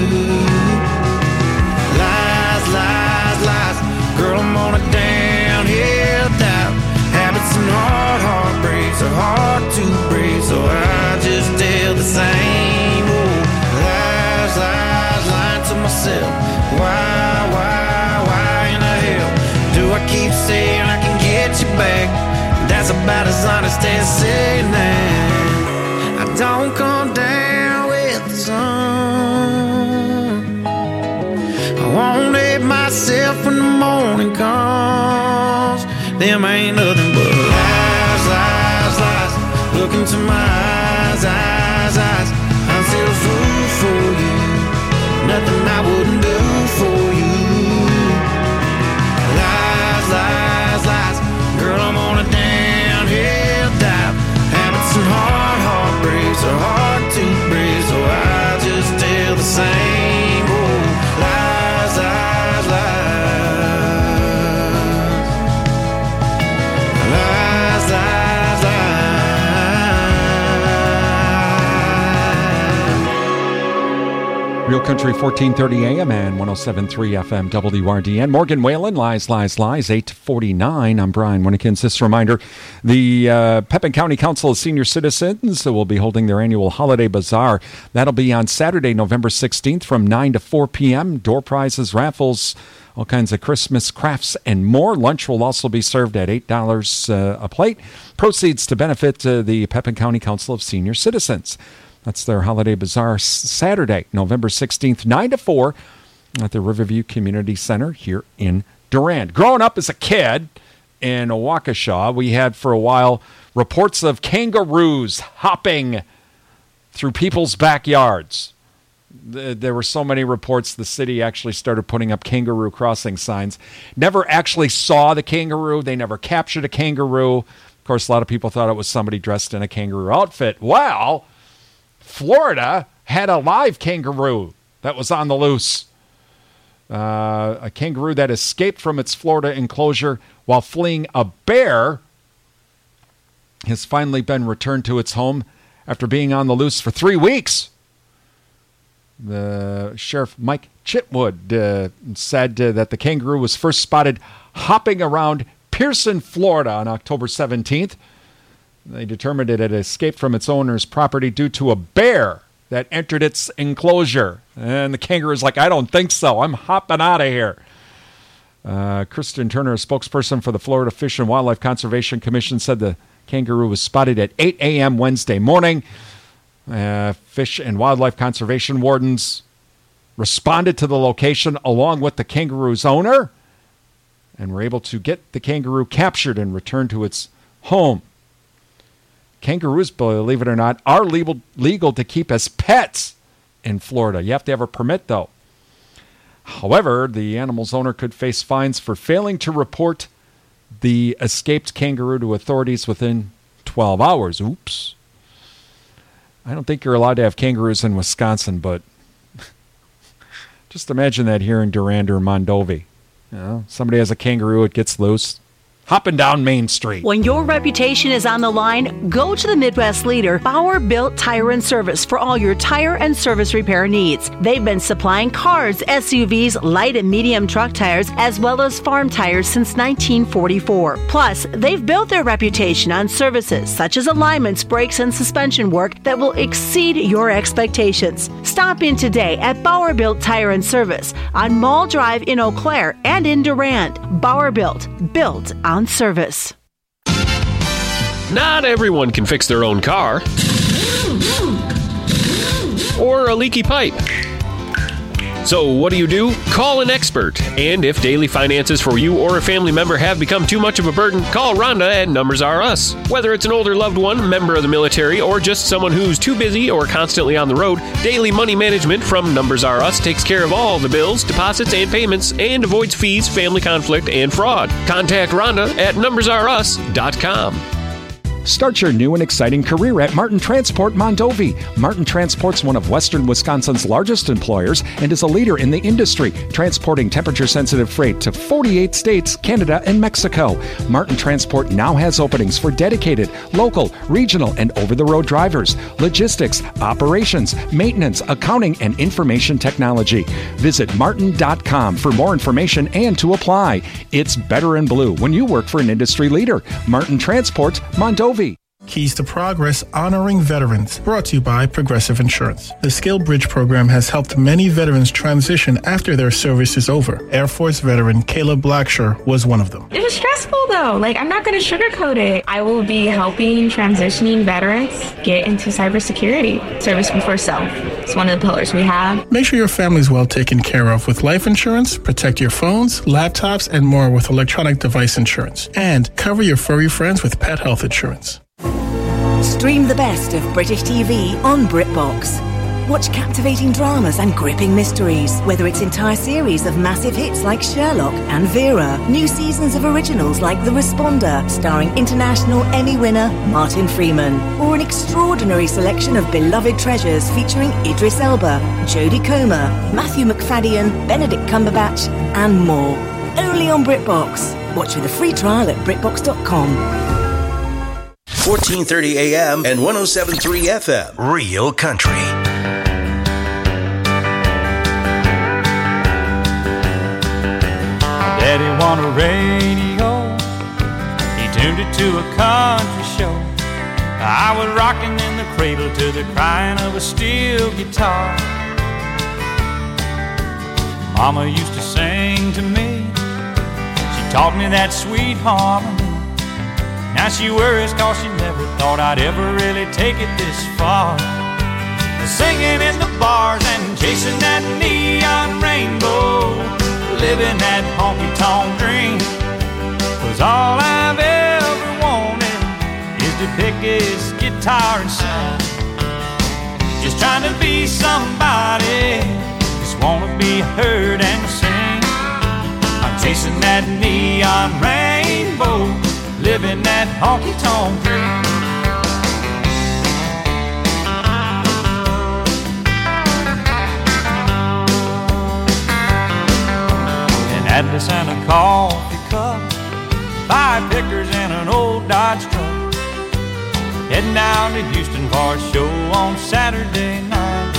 Lies, lies, lies. Girl, I'm on a downhill doubt. Habits and heartbreaks are hard to break, so I just tell the same old lies, lies, lying to myself. Why in the hell do I keep saying I can get you back? That's about as honest as saying that I don't come down with the sun. I won't hate myself when the morning comes. Them ain't nothing but lies, lies, lies. Look into my eyes, eyes, eyes. I'm still a fool for you. Nothing I wouldn't do for you. Lies, lies, lies. Girl, I'm on a downhill dive. Habits and heartbreaks are hard to break, so I just tell the same old lies, lies, lies. Lies, lies, lies. Real Country 1430 AM and 107.3 FM WRDN. Morgan Whalen, Lies, 8:49. I'm Brian Winnekins. This reminder, the Pepin County Council of Senior Citizens will be holding their annual Holiday Bazaar. That'll be on Saturday, November 16th from 9 to 4 p.m. Door prizes, raffles, all kinds of Christmas crafts and more. Lunch will also be served at $8 a plate. Proceeds to benefit the Pepin County Council of Senior Citizens. That's their Holiday Bazaar Saturday, November 16th, 9 to 4 at the Riverview Community Center here in Durand. Growing up as a kid in Waukesha, we had for a while reports of kangaroos hopping through people's backyards. There were so many reports the city actually started putting up kangaroo crossing signs. Never actually saw the kangaroo. They never captured a kangaroo. Of course, a lot of people thought it was somebody dressed in a kangaroo outfit. Well, Florida had a live kangaroo that was on the loose. A kangaroo that escaped from its Florida enclosure while fleeing a bear has finally been returned to its home after being on the loose for 3 weeks. The Sheriff Mike Chitwood said that the kangaroo was first spotted hopping around Pearson, Florida on October 17th. They determined it had escaped from its owner's property due to a bear that entered its enclosure. And the kangaroo is like, I don't think so. I'm hopping out of here. Kristen Turner, a spokesperson for the Florida Fish and Wildlife Conservation Commission, said the kangaroo was spotted at 8 a.m. Wednesday morning. Fish and Wildlife Conservation wardens responded to the location along with the kangaroo's owner and were able to get the kangaroo captured and returned to its home. Kangaroos, believe it or not, are legal to keep as pets in Florida. You have to have a permit, though. However, the animal's owner could face fines for failing to report the escaped kangaroo to authorities within 12 hours. Oops. I don't think you're allowed to have kangaroos in Wisconsin, but just imagine that here in Durand or Mondovi. You know, somebody has a kangaroo, it gets loose. Hopping down Main Street. When your reputation is on the line, go to the Midwest leader, Bauer Built Tire and Service, for all your tire and service repair needs. They've been supplying cars, SUVs, light and medium truck tires, as well as farm tires since 1944. Plus, they've built their reputation on services such as alignments, brakes, and suspension work that will exceed your expectations. Stop in today at Bauer Built Tire and Service on Mall Drive in Eau Claire and in Durand. Bauer Built on service. Not everyone can fix their own car or a leaky pipe. So what do? Call an expert. And if daily finances for you or a family member have become too much of a burden, call Rhonda at Numbers R Us. Whether it's an older loved one, member of the military, or just someone who's too busy or constantly on the road, Daily Money Management from Numbers R Us takes care of all the bills, deposits, and payments and avoids fees, family conflict, and fraud. Contact Rhonda at numbersrus.com. Start your new and exciting career at Martin Transport Mondovi. Martin Transport's one of Western Wisconsin's largest employers and is a leader in the industry, transporting temperature-sensitive freight to 48 states, Canada, and Mexico. Martin Transport now has openings for dedicated, local, regional, and over-the-road drivers, logistics, operations, maintenance, accounting, and information technology. Visit martin.com for more information and to apply. It's better in blue when you work for an industry leader. Martin Transport Mondovi. Keys to Progress, honoring veterans. Brought to you by Progressive Insurance. The Skill Bridge program has helped many veterans transition after their service is over. Air Force veteran Caleb Blacksher was one of them. It was stressful though. I'm not going to sugarcoat it. I will be helping transitioning veterans get into cybersecurity. Service before self. It's one of the pillars we have. Make sure your family's well taken care of with life insurance. Protect your phones, laptops, and more with electronic device insurance. And cover your furry friends with pet health insurance. Stream the best of British TV on BritBox. Watch captivating dramas and gripping mysteries, whether it's entire series of massive hits like Sherlock and Vera, new seasons of originals like The Responder, starring international Emmy winner Martin Freeman, or an extraordinary selection of beloved treasures featuring Idris Elba, Jodie Comer, Matthew McFadden, Benedict Cumberbatch, and more. Only on BritBox. Watch with a free trial at BritBox.com. 1430 AM and 107.3 FM. Real Country. Daddy won a radio. He tuned it to a country show. I was rocking in the cradle to the crying of a steel guitar. Mama used to sing sing to me. She taught me that sweet harmony. Now she worries cause she never thought I'd ever really take it this far. Singing in the bars and chasing that neon rainbow, living that honky-tonk dream. 'Cause all I've ever wanted is to pick his guitar and sing. Just trying to be somebody, just wanna be heard and sing. I'm chasing that neon rainbow, living that honky-tonk dream. An Atlas and a coffee cup, 5 pickers and an old Dodge truck, heading down to Houston for a show on Saturday night.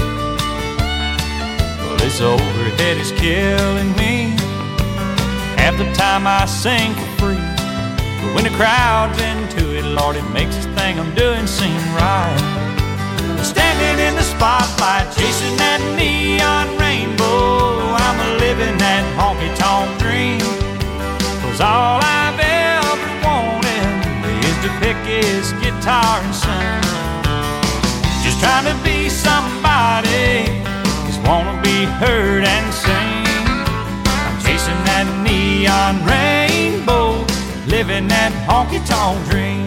Well, this overhead is killing me. Half the time I sing for free, but when the crowd's into it, Lord, it makes this thing I'm doing seem right. Standing in the spotlight, chasing that neon rainbow, I'm living that honky-tonk dream. 'Cause all I've ever wanted is to pick his guitar and sing. Just trying to be somebody, just wanna be heard and sing. I'm chasing that neon rainbow, living that honky-tonk dream.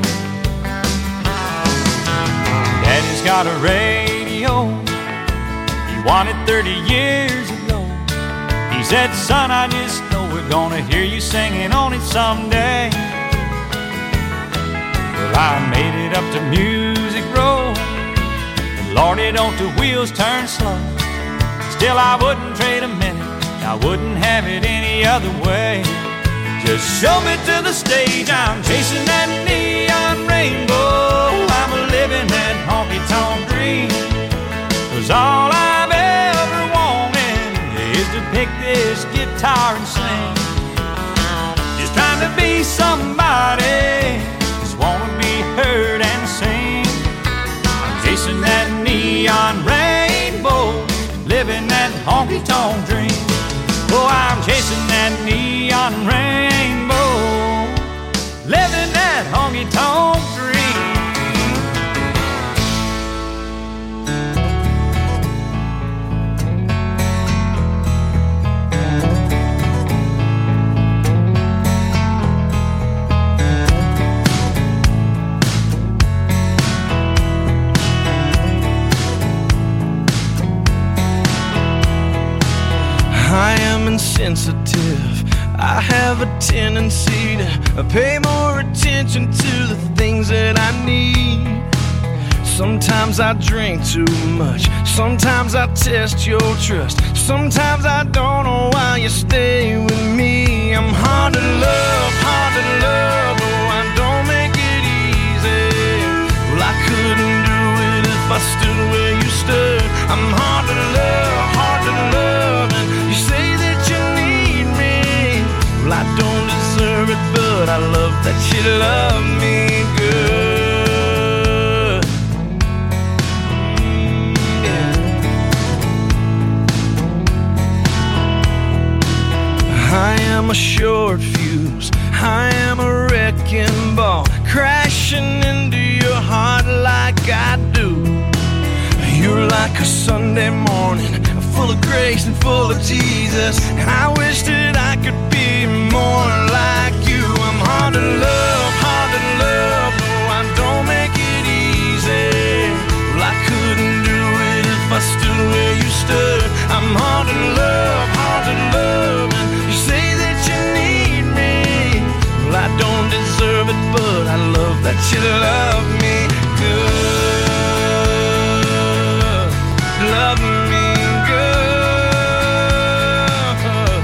Daddy's got a radio, he won it 30 years ago. He said, son, I just know we're gonna hear you singing on it someday. Well, I made it up to Music Row, and Lordy, don't the wheels turn slow. Still, I wouldn't trade a minute, I wouldn't have it any other way. Just show me to the stage, I'm chasing that neon rainbow, I'm living that honky-tonk dream. 'Cause all I've ever wanted is to pick this guitar and sing. Just trying to be somebody, just wanna be heard and sing. I'm chasing that neon rainbow, living that honky-tonk dream. Oh, I'm chasing that neon rainbow, living that honky-tonk dream. I am insensitive. I have a tendency to pay more attention to the things that I need. Sometimes I drink too much. Sometimes I test your trust. Sometimes I don't know why you stay with me. I'm hard to love, oh, I don't make it easy. Well, I couldn't do it if I stood where you stood. I'm hard to love, and you say that you need me. Well, I don't deserve it, but I love that you love me good. Yeah. I am a short fuse, I am a wrecking ball, crashing into your heart like I do. You're like a Sunday morning, full of grace and full of Jesus. I wish that I could be more like you. I'm hard to love, oh, I don't make it easy. Well, I couldn't do it if I stood where you stood. I'm hard to love, and you say that you need me. Well, I don't deserve it, but I love that you love me good. Love me good.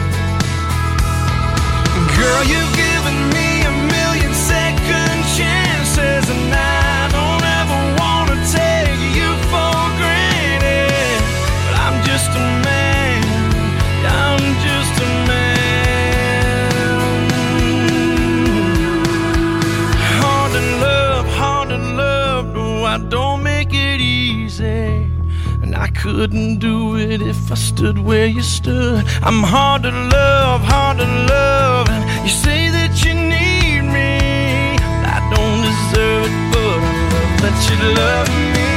Girl, you've given me a million second chances, and I don't ever want to take you for granted. But I'm just a man, I'm just a man. Hard to love, oh, I don't make it easy. and I couldn't do it if I stood where you stood. I'm hard to love, and you say that you need me. I don't deserve it, but I love that you love me.